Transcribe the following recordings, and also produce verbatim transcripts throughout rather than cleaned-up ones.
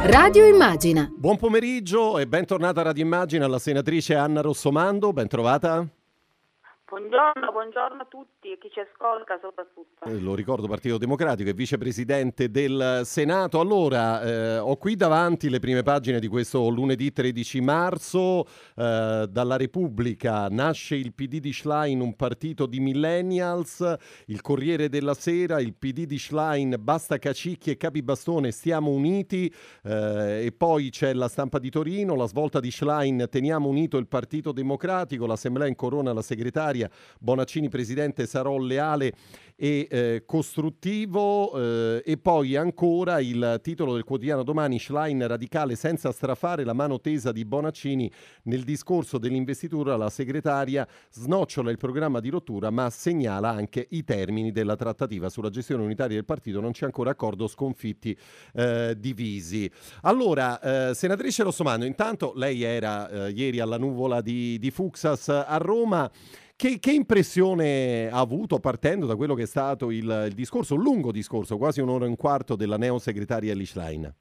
Radio Immagina. Buon pomeriggio e bentornata a Radio Immagina alla senatrice Anna Rossomando, ben trovata. Buongiorno, buongiorno a tutti e chi ci ascolta soprattutto. Eh, lo ricordo, Partito Democratico e vicepresidente del Senato. Allora, eh, ho qui davanti le prime pagine di questo lunedì tredici marzo. Eh, dalla Repubblica: nasce il P D di Schlein, un partito di millennials. Il Corriere della Sera: il P D di Schlein, basta cacicchi e capibastone, stiamo uniti. Eh, e poi c'è la Stampa di Torino: la svolta di Schlein, teniamo unito il Partito Democratico, l'Assemblea incorona la segretaria, Bonaccini presidente, sarò leale e eh, costruttivo. Eh, e poi ancora il titolo del quotidiano Domani: Schlein radicale senza strafare, la mano tesa di Bonaccini nel discorso dell'investitura. La segretaria snocciola il programma di rottura ma segnala anche i termini della trattativa sulla gestione unitaria del partito, non c'è ancora accordo, sconfitti eh, divisi. Allora, eh, senatrice Rossomando, intanto lei era eh, ieri alla nuvola di, di Fuksas a Roma. Che, che impressione ha avuto partendo da quello che è stato il, il discorso, un lungo discorso, quasi un'ora e un quarto, della neosegretaria Elly Schlein?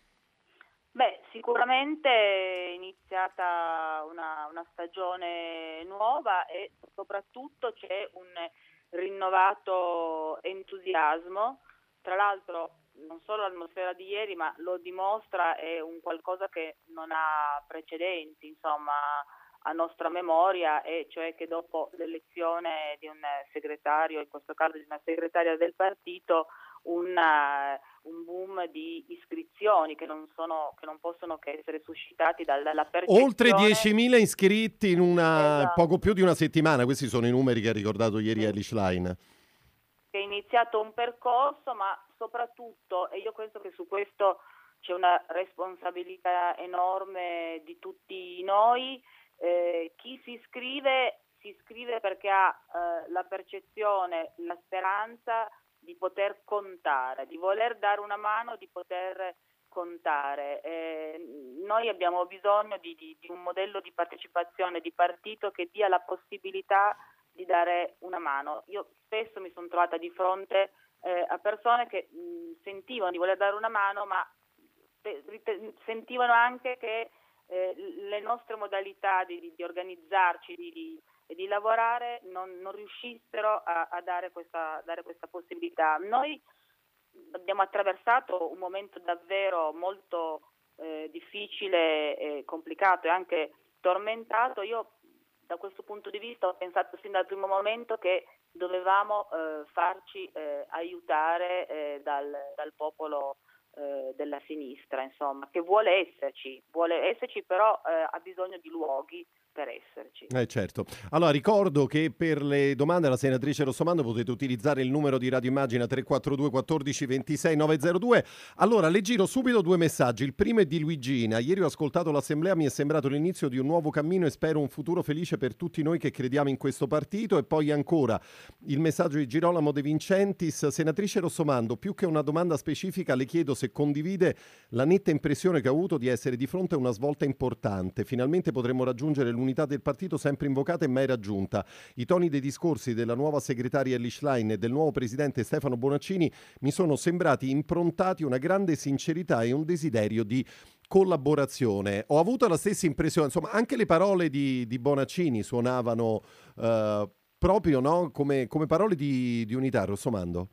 Beh, sicuramente è iniziata una, una stagione nuova e soprattutto c'è un rinnovato entusiasmo. Tra l'altro non solo l'atmosfera di ieri, ma lo dimostra, è un qualcosa che non ha precedenti, insomma, a nostra memoria, e cioè che dopo l'elezione di un segretario, in questo caso di una segretaria del partito, una, un boom di iscrizioni che non sono, che non possono che essere suscitati dalla percezione. Oltre diecimila iscritti in una esatto. poco più di una settimana, questi sono i numeri che ha ricordato ieri Elly Schlein. È iniziato un percorso, ma soprattutto, e io penso che su questo c'è una responsabilità enorme di tutti noi. Eh, chi si iscrive si iscrive perché ha eh, la percezione, la speranza di poter contare, di voler dare una mano, di poter contare. Eh, noi abbiamo bisogno di, di, di un modello di partecipazione, di partito che dia la possibilità di dare una mano. Io spesso mi sono trovata di fronte eh, a persone che mh, sentivano di voler dare una mano, ma pe- sentivano anche che Eh, le nostre modalità di, di, di organizzarci e di, di, di lavorare non, non riuscissero a, a dare questa, dare questa possibilità. Noi abbiamo attraversato un momento davvero molto eh, difficile, e complicato e anche tormentato. Io da questo punto di vista ho pensato sin dal primo momento che dovevamo eh, farci eh, aiutare eh, dal, dal popolo della sinistra, insomma, che vuole esserci, vuole esserci, però eh, ha bisogno di luoghi per esserci. Eh certo. Allora ricordo che per le domande alla senatrice Rossomando potete utilizzare il numero di Radio Immagina tre quattro due quattordici ventisei novecentodue. Allora le giro subito due messaggi. Il primo è di Luigina: ieri ho ascoltato l'assemblea, mi è sembrato l'inizio di un nuovo cammino e spero un futuro felice per tutti noi che crediamo in questo partito. E poi ancora il messaggio di Girolamo De Vincentis: senatrice Rossomando, più che una domanda specifica le chiedo se condivide la netta impressione che ho avuto di essere di fronte a una svolta importante. Finalmente potremo raggiungere l'unità del partito sempre invocata e mai raggiunta. I toni dei discorsi della nuova segretaria Elly Schlein e del nuovo presidente Stefano Bonaccini mi sono sembrati improntati una grande sincerità e un desiderio di collaborazione. Ho avuto la stessa impressione, insomma, anche le parole di, di Bonaccini suonavano uh, proprio, no? come, come parole di, di unità. Rossomando?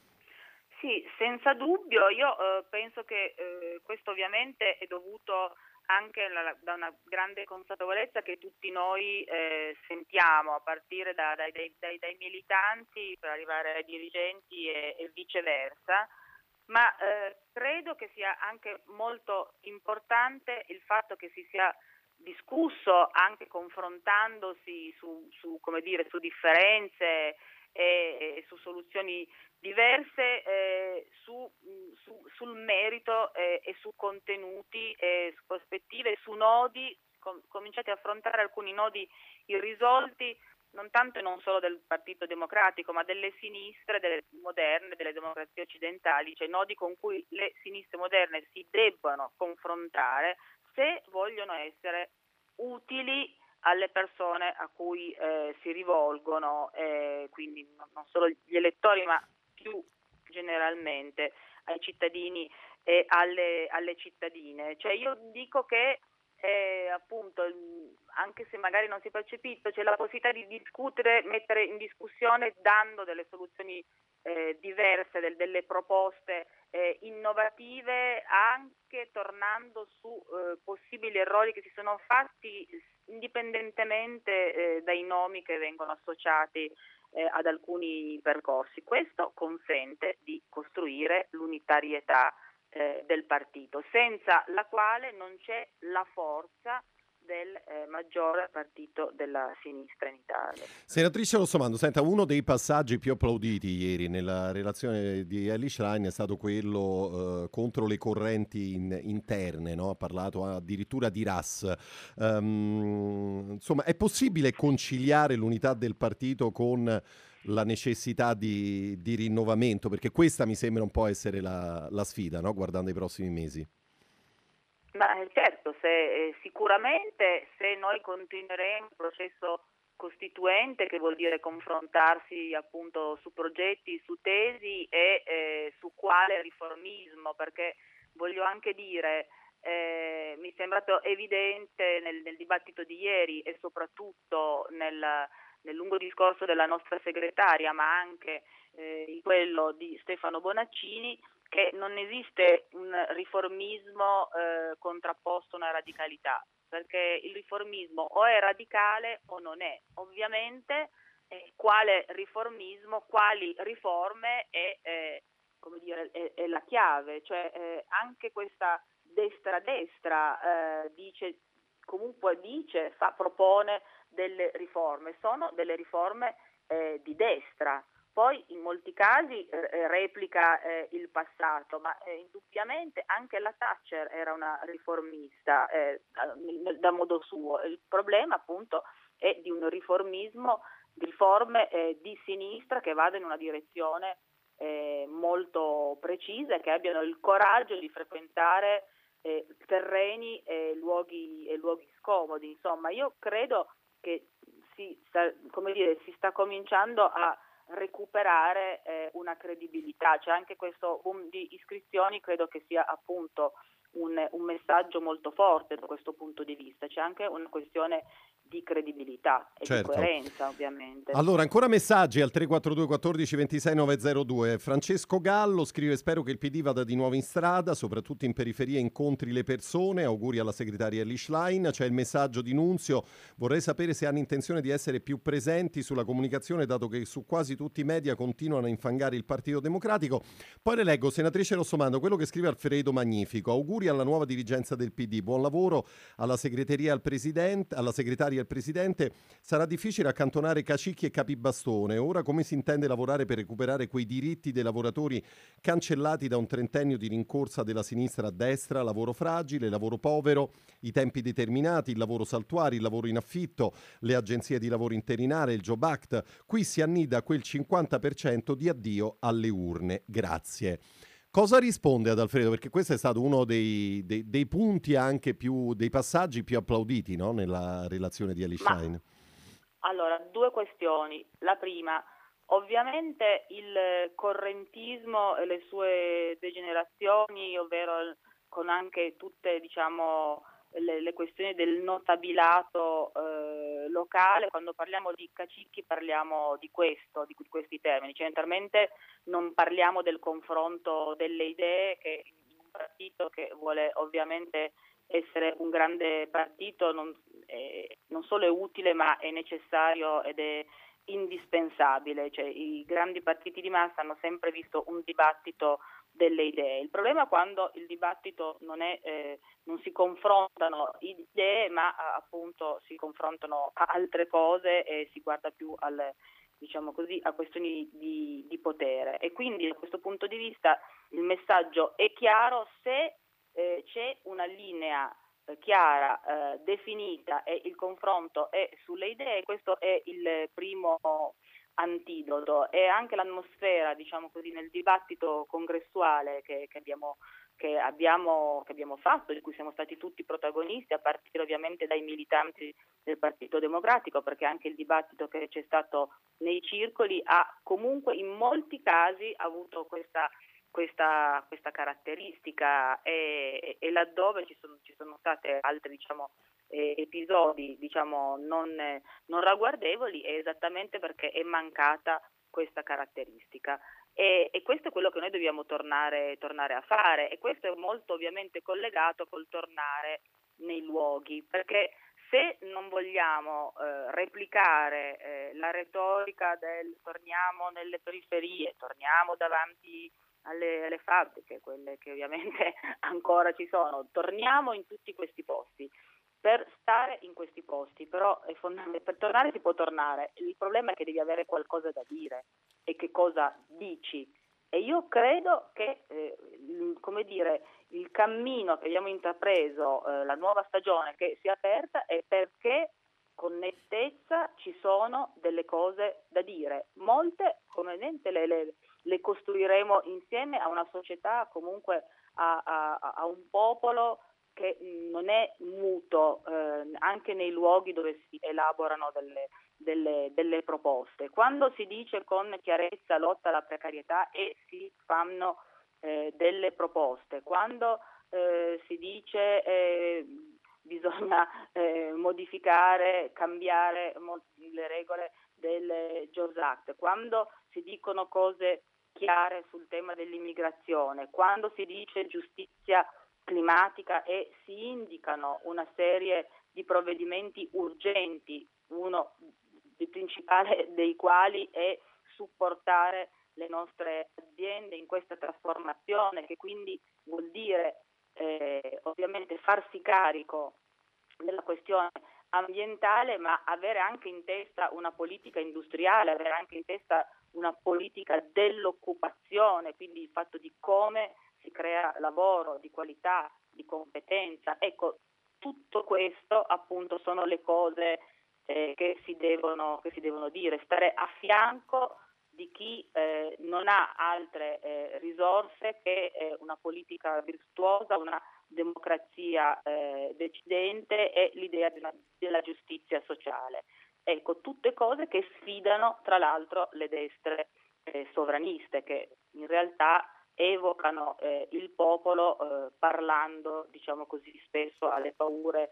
Sì, senza dubbio. Io eh, penso che eh, questo ovviamente è dovuto anche la, da una grande consapevolezza che tutti noi eh, sentiamo, a partire da, dai, dai, dai, dai militanti per arrivare ai dirigenti e, e viceversa, ma eh, credo che sia anche molto importante il fatto che si sia discusso, anche confrontandosi su, su come dire, su differenze e, e su soluzioni diverse, eh, su, su, sul merito eh, e su contenuti, e su prospettive, su nodi, com- cominciate a affrontare alcuni nodi irrisolti, non tanto e non solo del Partito Democratico, ma delle sinistre, delle moderne, delle democrazie occidentali, cioè nodi con cui le sinistre moderne si debbano confrontare se vogliono essere utili alle persone a cui eh, si rivolgono, eh, quindi non solo gli elettori, ma più generalmente ai cittadini e alle, alle cittadine. Cioè io dico che eh, appunto, anche se magari non si è percepito, c'è la possibilità di discutere, mettere in discussione dando delle soluzioni eh, diverse, del, delle proposte eh, innovative, anche tornando su eh, possibili errori che si sono fatti indipendentemente eh, dai nomi che vengono associati eh, ad alcuni percorsi. Questo consente di costruire l'unitarietà eh, del partito, senza la quale non c'è la forza del eh, maggior partito della sinistra in Italia. Senatrice Rossomando, senta, uno dei passaggi più applauditi ieri nella relazione di Elly Schlein è stato quello eh, contro le correnti in, interne, no? Ha parlato addirittura di R A S. Um, insomma, è possibile conciliare l'unità del partito con la necessità di, di rinnovamento? Perché questa mi sembra un po' essere la, la sfida, no? Guardando i prossimi mesi. Ma certo, se, eh, sicuramente se noi continueremo il processo costituente, che vuol dire confrontarsi appunto su progetti, su tesi e eh, su quale riformismo, perché voglio anche dire, eh, mi è sembrato evidente nel, nel dibattito di ieri e soprattutto nel, nel lungo discorso della nostra segretaria, ma anche eh, in quello di Stefano Bonaccini, che non esiste un riformismo eh, contrapposto a una radicalità, perché il riformismo o è radicale o non è. Ovviamente eh, quale riformismo, quali riforme è, eh, come dire, è, è la chiave, cioè eh, anche questa destra-destra eh, dice, comunque dice, fa, propone delle riforme, sono delle riforme eh, di destra. Poi in molti casi eh, replica eh, il passato, ma eh, indubbiamente anche la Thatcher era una riformista eh, da, da modo suo. Il problema appunto è di un riformismo, di riforme eh, di sinistra che vada in una direzione eh, molto precisa e che abbiano il coraggio di frequentare eh, terreni e luoghi, e luoghi scomodi. Insomma, io credo che si sta, come dire, si sta cominciando a recuperare eh, una credibilità. C'è anche questo boom di iscrizioni, credo che sia appunto un, un messaggio molto forte da questo punto di vista. C'è anche una questione di credibilità e certo. di coerenza, ovviamente. Allora, ancora messaggi al tre quattro due quattordici ventisei novecentodue. Francesco Gallo scrive: spero che il P D vada di nuovo in strada, soprattutto in periferia, incontri le persone. Auguri alla segretaria Elly Schlein. C'è il messaggio di Nunzio: vorrei sapere se hanno intenzione di essere più presenti sulla comunicazione, dato che su quasi tutti i media continuano a infangare il Partito Democratico. Poi le leggo, senatrice Rossomando, quello che scrive Alfredo Magnifico: auguri alla nuova dirigenza del P D, buon lavoro alla segreteria al presidente, alla segretaria al presidente. Sarà difficile accantonare Cacicchi e Capibastone. Ora come si intende lavorare per recuperare quei diritti dei lavoratori cancellati da un trentennio di rincorsa della sinistra a destra? Lavoro fragile, lavoro povero, i tempi determinati, il lavoro saltuario, il lavoro in affitto, le agenzie di lavoro interinale, il Job Act. Qui si annida quel cinquanta per cento di addio alle urne. Grazie. Cosa risponde ad Alfredo? Perché questo è stato uno dei, dei, dei punti anche più, dei passaggi più applauditi, no? Nella relazione di Elly Schlein. Ma, allora, due questioni. La prima, ovviamente il correntismo e le sue degenerazioni, ovvero con anche tutte, diciamo, le, le questioni del notabilato eh, locale. Quando parliamo di Cacicchi parliamo di questo, di questi termini. Centralmente non parliamo del confronto delle idee, che un partito che vuole ovviamente essere un grande partito non, eh, non solo è utile, ma è necessario ed è indispensabile. Cioè, i grandi partiti di massa hanno sempre visto un dibattito delle idee. Il problema è quando il dibattito non è, eh, non si confrontano idee, ma appunto si confrontano altre cose e si guarda più al, diciamo così, a questioni di, di potere. E quindi da questo punto di vista il messaggio è chiaro se eh, c'è una linea eh, chiara, eh, definita, e il confronto è sulle idee. Questo è il primo antidoto, e anche l'atmosfera, diciamo così, nel dibattito congressuale che, che abbiamo che abbiamo che abbiamo fatto, di cui siamo stati tutti protagonisti, a partire ovviamente dai militanti del Partito Democratico, perché anche il dibattito che c'è stato nei circoli ha comunque in molti casi avuto questa questa, questa caratteristica e, e laddove ci sono, ci sono state altri diciamo, eh, episodi diciamo, non, eh, non ragguardevoli è esattamente perché è mancata questa caratteristica. E, e questo è quello che noi dobbiamo tornare, tornare a fare, e questo è molto ovviamente collegato col tornare nei luoghi, perché se non vogliamo eh, replicare eh, la retorica del torniamo nelle periferie, torniamo davanti alle, alle fabbriche, quelle che ovviamente ancora ci sono, torniamo in tutti questi posti, per stare in questi posti, però è fondament- per tornare si può tornare, il problema è che devi avere qualcosa da dire e che cosa dici. E io credo che, eh, il, come dire, il cammino che abbiamo intrapreso, eh, la nuova stagione che si è aperta, è perché con nettezza ci sono delle cose da dire. Molte, probabilmente, le, le, le costruiremo insieme a una società, comunque a, a, a un popolo che non è muto, eh, anche nei luoghi dove si elaborano delle Delle, delle proposte. Quando si dice con chiarezza lotta alla precarietà e si fanno eh, delle proposte, quando eh, si dice eh, bisogna eh, modificare, cambiare mo- le regole del Jobs Act, quando si dicono cose chiare sul tema dell'immigrazione, quando si dice giustizia climatica e si indicano una serie di provvedimenti urgenti, uno il principale dei quali è supportare le nostre aziende in questa trasformazione, che quindi vuol dire eh, ovviamente farsi carico della questione ambientale, ma avere anche in testa una politica industriale, avere anche in testa una politica dell'occupazione, quindi il fatto di come si crea lavoro di qualità, di competenza. Ecco, tutto questo appunto sono le cose Eh, che si devono che si devono dire, stare a fianco di chi eh, non ha altre eh, risorse che eh, una politica virtuosa, una democrazia eh, decidente e l'idea di una, della giustizia sociale. Ecco, tutte cose che sfidano tra l'altro le destre eh, sovraniste, che in realtà evocano eh, il popolo eh, parlando, diciamo così, spesso alle paure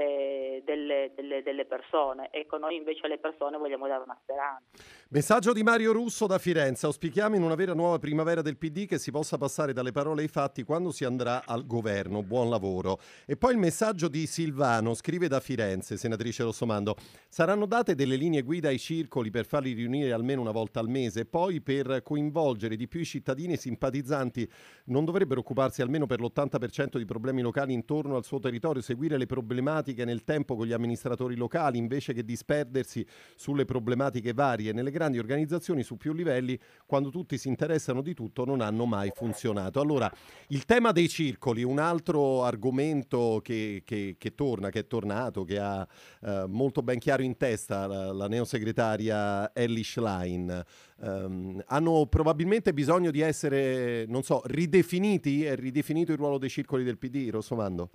Eh, delle, delle, delle persone. Ecco, noi invece alle persone vogliamo dare una speranza. Messaggio di Mario Russo da Firenze. Auspichiamo in una vera nuova primavera del P D che si possa passare dalle parole ai fatti quando si andrà al governo. Buon lavoro. E poi il messaggio di Silvano, scrive da Firenze, senatrice Rossomando. Saranno date delle linee guida ai circoli per farli riunire almeno una volta al mese, poi per coinvolgere di più i cittadini e simpatizzanti non dovrebbero occuparsi almeno per l'ottanta per cento di problemi locali intorno al suo territorio, seguire le problematiche nel tempo con gli amministratori locali invece che disperdersi sulle problematiche varie. Nelle grandi organizzazioni su più livelli, quando tutti si interessano di tutto, non hanno mai funzionato. Allora, il tema dei circoli, un altro argomento che, che, che torna, che è tornato, che ha eh, molto ben chiaro in testa la, la neosegretaria Elly Schlein. Um, hanno probabilmente bisogno di essere, non so, ridefiniti? È ridefinito il ruolo dei circoli del P D, Rossomando?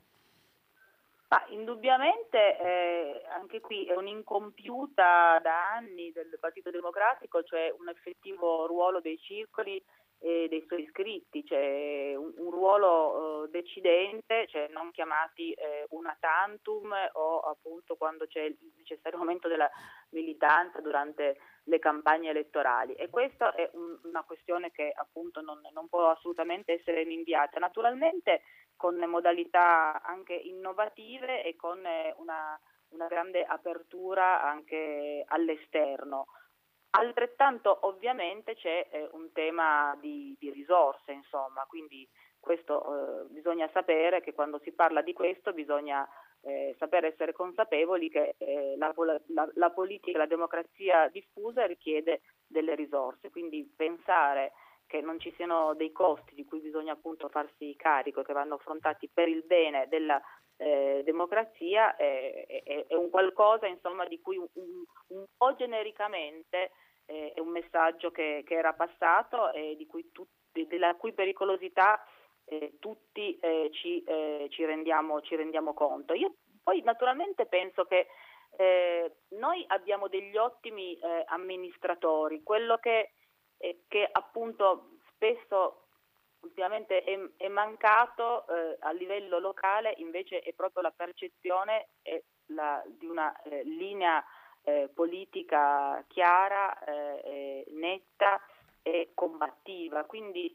Ma indubbiamente eh, anche qui è un'incompiuta da anni del Partito Democratico, cioè un effettivo ruolo dei circoli e dei suoi iscritti, cioè un, un ruolo eh, decidente, cioè non chiamati eh, una tantum o appunto quando c'è il necessario momento della militanza durante le campagne elettorali, e questa è un, una questione che appunto non, non può assolutamente essere rinviata. Naturalmente con modalità anche innovative e con una, una grande apertura anche all'esterno. Altrettanto ovviamente c'è eh, un tema di, di risorse, insomma, quindi questo eh, bisogna sapere che quando si parla di questo bisogna eh, sapere essere consapevoli che eh, la, la, la politica, la democrazia diffusa richiede delle risorse, quindi pensare che non ci siano dei costi di cui bisogna appunto farsi carico e che vanno affrontati per il bene della eh, democrazia è, è, è un qualcosa, insomma, di cui un, un po' genericamente eh, è un messaggio che, che era passato e di cui tutti, della cui pericolosità eh, tutti eh, ci, eh, ci rendiamo ci rendiamo conto. Io poi naturalmente penso che eh, noi abbiamo degli ottimi eh, amministratori, quello che che appunto spesso ultimamente è, è mancato eh, a livello locale, invece è proprio la percezione e la, di una eh, linea eh, politica chiara, eh, netta e combattiva. Quindi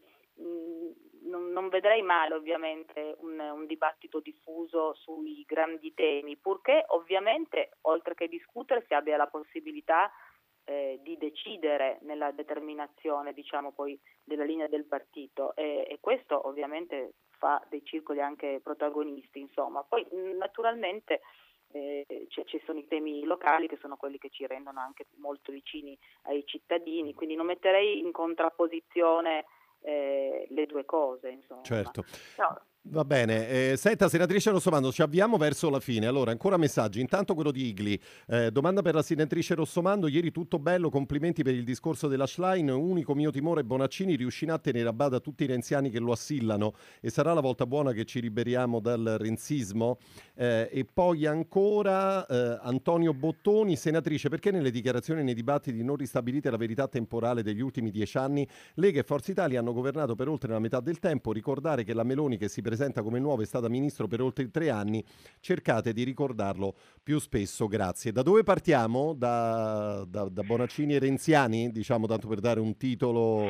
mh, non, non vedrei male ovviamente un, un dibattito diffuso sui grandi temi, purché ovviamente oltre che discutere si abbia la possibilità eh, di decidere nella determinazione, diciamo, poi della linea del partito, e, e questo ovviamente fa dei circoli anche protagonisti, insomma. Poi mh, naturalmente eh, c- ci sono i temi locali che sono quelli che ci rendono anche molto vicini ai cittadini, quindi non metterei in contrapposizione eh, le due cose, insomma. Certo. No. Va bene, eh, senta senatrice Rossomando, ci avviamo verso la fine. Allora, ancora messaggi. Intanto quello di Igli. Eh, domanda per la senatrice Rossomando. Ieri tutto bello, complimenti per il discorso della Schlein. Unico mio timore, Bonaccini riuscirà a tenere a bada tutti i renziani che lo assillano e sarà la volta buona che ci liberiamo dal renzismo? Eh, e poi ancora eh, Antonio Bottoni, senatrice, perché nelle dichiarazioni e nei dibattiti non ristabilite la verità temporale degli ultimi dieci anni? Lega e Forza Italia hanno governato per oltre la metà del tempo. Ricordare che la Meloni, che si presenta come nuova, è stata ministro per oltre tre anni. Cercate di ricordarlo più spesso, grazie. Da dove partiamo? Da, da, da Bonaccini e Renziani, diciamo, tanto per dare un titolo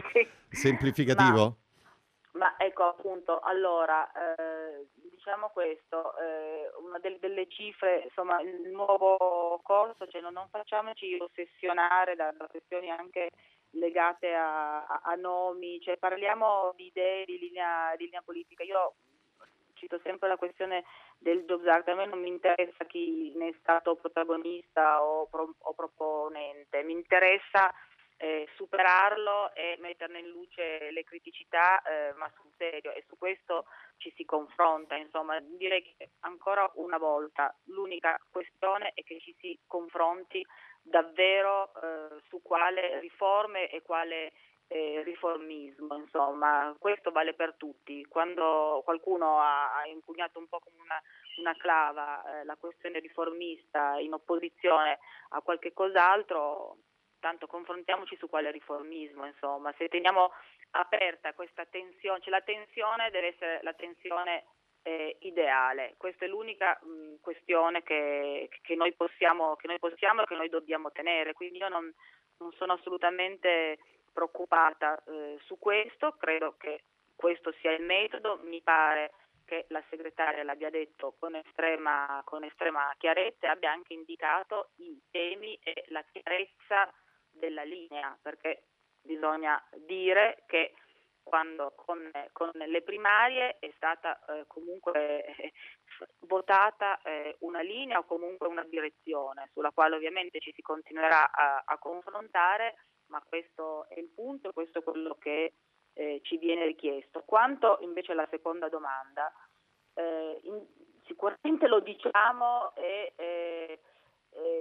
ma, semplificativo? ma ecco appunto, allora eh, diciamo questo, eh, una del- delle cifre, insomma, il nuovo corso, cioè non, non facciamoci ossessionare da, da questioni anche legate a, a- a nomi, cioè parliamo di idee, di linea, di linea politica. Io cito sempre la questione del Jobs Act, a me non mi interessa chi ne è stato protagonista o, pro- o proponente, mi interessa eh, superarlo e metterne in luce le criticità, eh, ma sul serio, e su questo ci si confronta. Insomma, direi che ancora una volta l'unica questione è che ci si confronti davvero eh, su quale riforme e quale eh, riformismo, insomma, questo vale per tutti. Quando qualcuno ha, ha impugnato un po' come una, una clava eh, la questione riformista in opposizione a qualche cos'altro, tanto confrontiamoci su quale riformismo, insomma, se teniamo aperta questa tensione, cioè la tensione deve essere la tensione eh, ideale, questa è l'unica mh, questione che, che noi possiamo che noi possiamo e che noi dobbiamo tenere, quindi io non, non sono assolutamente preoccupata eh, su questo, credo che questo sia il metodo, mi pare che la segretaria l'abbia detto con estrema, con estrema chiarezza e abbia anche indicato i temi e la chiarezza della linea, perché bisogna dire che quando con, con le primarie è stata eh, comunque eh, votata eh, una linea o comunque una direzione sulla quale ovviamente ci si continuerà a, a confrontare, ma questo è il punto, questo è quello che eh, ci viene richiesto. Quanto invece alla seconda domanda, eh, in, sicuramente lo diciamo e, e, e,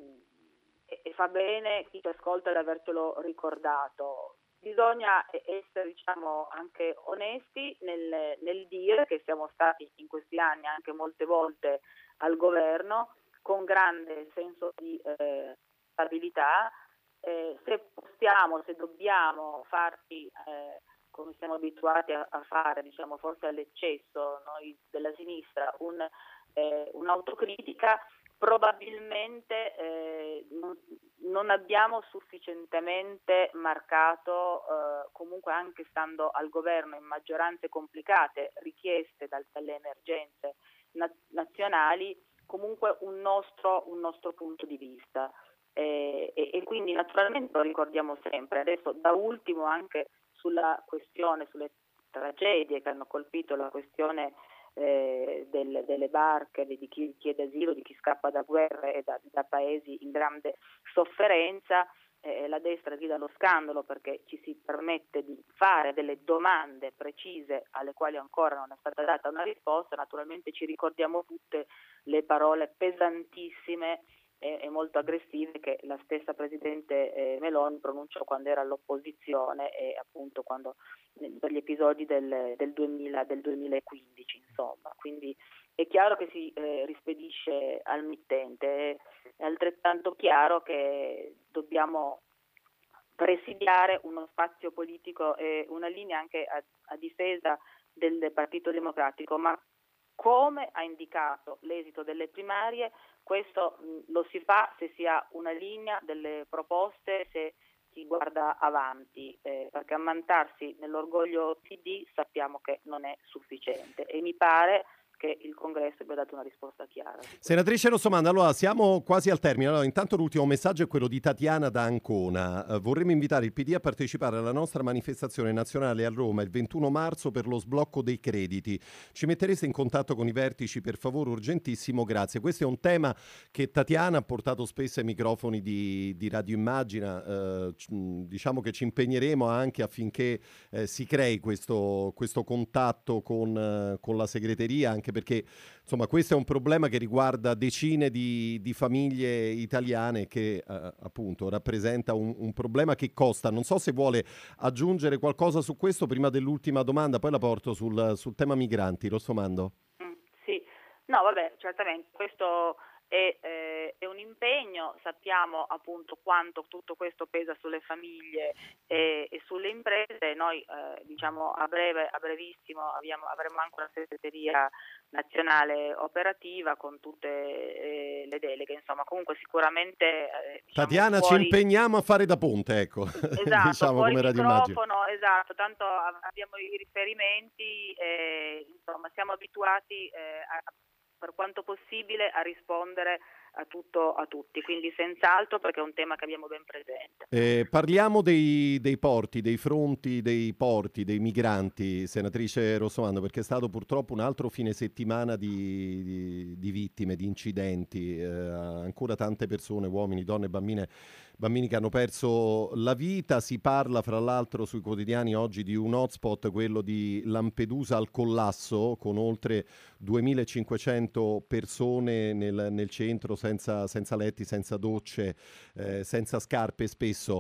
e fa bene chi ci ascolta ad avercelo ricordato. Bisogna essere, diciamo, anche onesti nel, nel dire che siamo stati in questi anni anche molte volte al governo con grande senso di eh, stabilità. Eh, se possiamo, se dobbiamo farci, eh, come siamo abituati a, a fare, diciamo forse all'eccesso noi della sinistra, un, eh, un'autocritica, probabilmente eh, non, non abbiamo sufficientemente marcato, eh, comunque anche stando al governo in maggioranze complicate richieste dal, dalle emergenze na- nazionali, comunque un nostro, un nostro punto di vista. Eh, e, e quindi naturalmente lo ricordiamo sempre. Adesso da ultimo anche sulla questione, sulle tragedie che hanno colpito la questione eh, del, delle barche, di chi chiede asilo, di chi scappa da guerre e da, da paesi in grande sofferenza, eh, la destra grida allo scandalo perché ci si permette di fare delle domande precise alle quali ancora non è stata data una risposta. Naturalmente ci ricordiamo tutte le parole pesantissime e molto aggressive che la stessa Presidente eh, Meloni pronunciò quando era all'opposizione e appunto quando per gli episodi del, del, duemila, del duemilaquindici, insomma. Quindi è chiaro che si eh, rispedisce al mittente, è altrettanto chiaro che dobbiamo presidiare uno spazio politico e una linea anche a, a difesa del Partito Democratico, ma come ha indicato l'esito delle primarie, questo mh, lo si fa se si ha una linea delle proposte, se si guarda avanti, eh, perché ammantarsi nell'orgoglio P D sappiamo che non è sufficiente e mi pare che il Congresso abbia dato una risposta chiara. Senatrice Rossomando, allora siamo quasi al termine. Allora, intanto l'ultimo messaggio è quello di Tatiana da Ancona. Eh, vorremmo invitare il P D a partecipare alla nostra manifestazione nazionale a Roma il ventuno marzo per lo sblocco dei crediti. Ci mettereste in contatto con i vertici, per favore, urgentissimo, grazie. Questo è un tema che Tatiana ha portato spesso ai microfoni di, di Radio Immagina. Eh, c- diciamo che ci impegneremo anche affinché eh, si crei questo, questo contatto con, eh, con la segreteria, anche perché insomma questo è un problema che riguarda decine di, di famiglie italiane che eh, appunto rappresenta un, un problema che costa. Non so se vuole aggiungere qualcosa su questo prima dell'ultima domanda, poi la porto sul, sul tema migranti. Rossomando. Mm, sì, no vabbè, certamente questo è, eh, è un impegno, sappiamo appunto quanto tutto questo pesa sulle famiglie e, e sulle imprese. Noi eh, diciamo a breve, a brevissimo abbiamo, avremo anche una segreteria nazionale operativa con tutte eh, le deleghe, insomma comunque sicuramente eh, diciamo, Tatiana, ci fuori, impegniamo a fare da ponte, ecco, esatto, diciamo fuori come Radio Immagina. microfono, esatto, tanto a- abbiamo i riferimenti e insomma siamo abituati eh, a, per quanto possibile a rispondere a tutto a tutti, quindi senz'altro perché è un tema che abbiamo ben presente. Eh, parliamo dei, dei porti, dei fronti dei porti, dei migranti, senatrice Rossomando, perché è stato purtroppo un altro fine settimana di, di- di vittime, di incidenti, eh, ancora tante persone, uomini, donne, bambine, bambini che hanno perso la vita. Si parla fra l'altro sui quotidiani oggi di un hotspot, quello di Lampedusa al collasso, con oltre duemilacinquecento persone nel, nel centro senza, senza letti, senza docce, eh, senza scarpe spesso.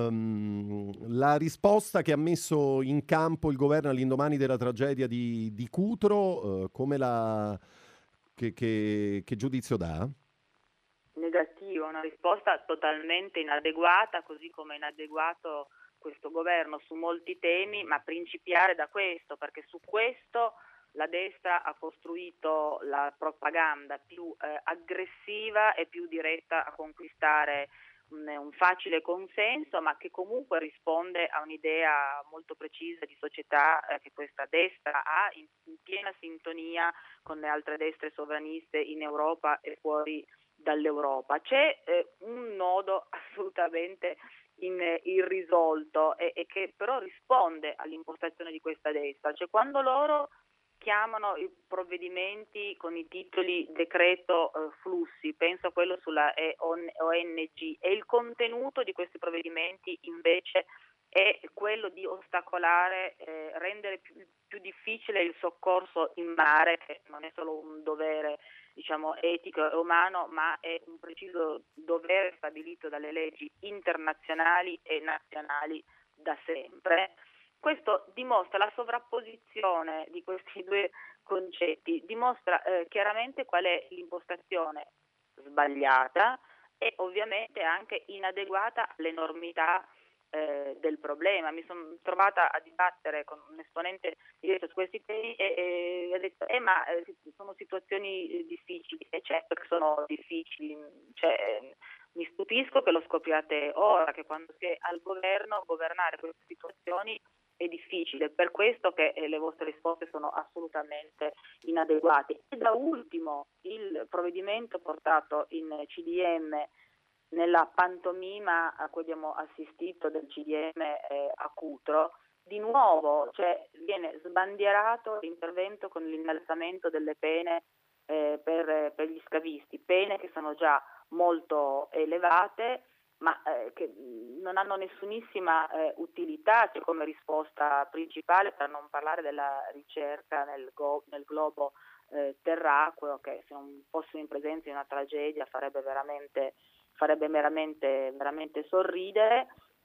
Um, la risposta che ha messo in campo il governo all'indomani della tragedia di, di Cutro, eh, come la, che, che- che giudizio dà? Negativo, una risposta totalmente inadeguata, così come inadeguato questo governo su molti temi, ma principiare da questo, perché su questo la destra ha costruito la propaganda più eh, aggressiva e più diretta a conquistare un, un facile consenso, ma che comunque risponde a un'idea molto precisa di società eh, che questa destra ha in, in piena sintonia con le altre destre sovraniste in Europa e fuori dall'Europa. C'è eh, un nodo assolutamente in, eh, irrisolto e, e che però risponde all'impostazione di questa destra, cioè quando loro chiamano i provvedimenti con i titoli decreto eh, flussi, penso a quello sulla E O N G, e il contenuto di questi provvedimenti invece è quello di ostacolare, eh, rendere più, più difficile il soccorso in mare, che non è solo un dovere diciamo etico e umano, ma è un preciso dovere stabilito dalle leggi internazionali e nazionali da sempre. Questo dimostra la sovrapposizione di questi due concetti, dimostra eh, chiaramente qual è l'impostazione sbagliata e ovviamente anche inadeguata all'enormità eh, del problema. Mi sono trovata a dibattere con un esponente diretto su questi temi e, e ha detto eh, ma eh, sono situazioni eh, difficili, e certo che sono difficili, cioè, eh, mi stupisco che lo scopriate ora, che quando si è al governo governare queste situazioni è difficile, per questo che eh, le vostre risposte sono assolutamente inadeguate. E da ultimo il provvedimento portato in C D M nella pantomima a cui abbiamo assistito del C D M eh, a Cutro, di nuovo cioè, viene sbandierato l'intervento con l'innalzamento delle pene eh, per, per gli scavisti, pene che sono già molto elevate, ma eh, che non hanno nessunissima eh, utilità, cioè, come risposta principale, per non parlare della ricerca nel, go- nel globo eh, terracqueo, che se non fossimo in presenza di una tragedia farebbe veramente, farebbe veramente, veramente sorridere,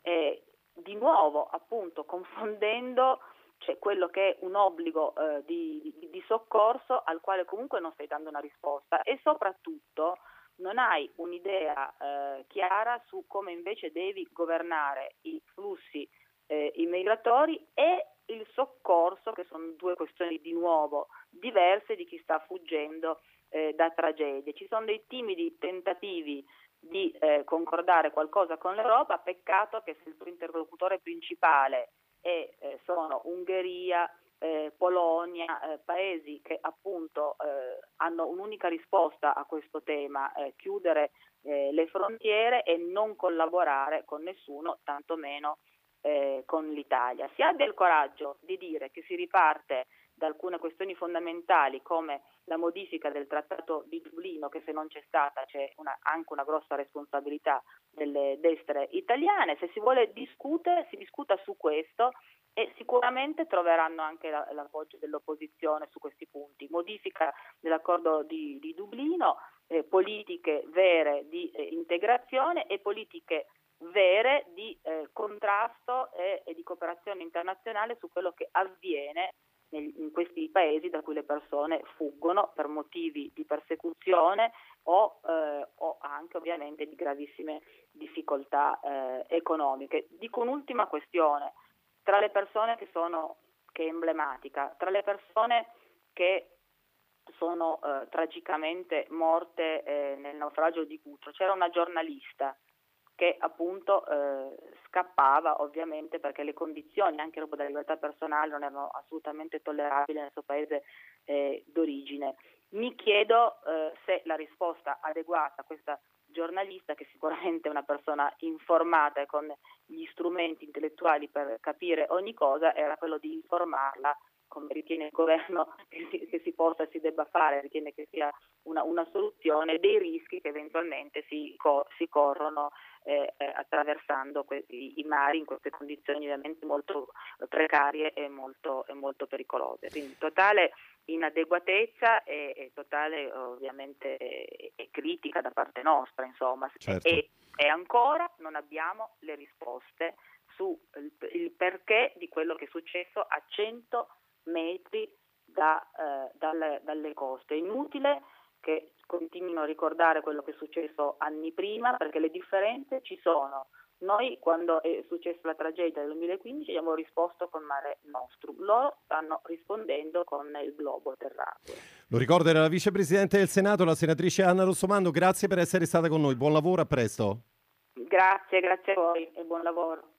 e di nuovo appunto confondendo cioè, quello che è un obbligo eh, di, di, di soccorso al quale comunque non stai dando una risposta, e soprattutto non hai un'idea eh, chiara su come invece devi governare i flussi eh, immigratori e il soccorso, che sono due questioni di nuovo diverse di chi sta fuggendo eh, da tragedie. Ci sono dei timidi tentativi di eh, concordare qualcosa con l'Europa, peccato che se il suo interlocutore principale è, eh, sono Ungheria, eh, Polonia, eh, paesi che appunto eh, hanno un'unica risposta a questo tema, eh, chiudere eh, le frontiere e non collaborare con nessuno, tantomeno eh, con l'Italia. Si abbia il coraggio di dire che si riparte da alcune questioni fondamentali come la modifica del Trattato di Dublino, che se non c'è stata c'è una, anche una grossa responsabilità delle destre italiane. Se si vuole discutere, si discuta su questo e sicuramente troveranno anche la, l'appoggio dell'opposizione su questi punti. Modifica dell'accordo di, di Dublino, eh, politiche vere di eh, integrazione e politiche vere di eh, contrasto e, e di cooperazione internazionale su quello che avviene in questi paesi da cui le persone fuggono per motivi di persecuzione o, eh, o anche ovviamente di gravissime difficoltà eh, economiche. Dico un'ultima questione, tra le persone che sono, che è emblematica, tra le persone che sono eh, tragicamente morte eh, nel naufragio di Cutro, c'era una giornalista che appunto eh, scappava ovviamente perché le condizioni anche proprio della libertà personale non erano assolutamente tollerabili nel suo paese eh, d'origine. Mi chiedo eh, se la risposta adeguata a questa giornalista, che sicuramente è una persona informata e con gli strumenti intellettuali per capire ogni cosa, era quello di informarla come ritiene il governo che si, che si possa e si debba fare, ritiene che sia una, una soluzione dei rischi che eventualmente si, co, si corrono eh, eh, attraversando questi, i mari in queste condizioni ovviamente molto precarie e molto, e molto pericolose. Quindi totale inadeguatezza e, e totale ovviamente e, e critica da parte nostra, insomma. Certo. E, e ancora non abbiamo le risposte su il, il perché di quello che è successo a cento metri da, eh, dalle, dalle coste. È inutile che continuino a ricordare quello che è successo anni prima, perché le differenze ci sono. Noi quando è successa la tragedia del duemilaquindici abbiamo risposto con Mare Nostrum, loro stanno rispondendo con il globo terracqueo. Lo ricordo, era la vicepresidente del Senato, la senatrice Anna Rossomando, grazie per essere stata con noi, buon lavoro, a presto. Grazie, grazie a voi e buon lavoro.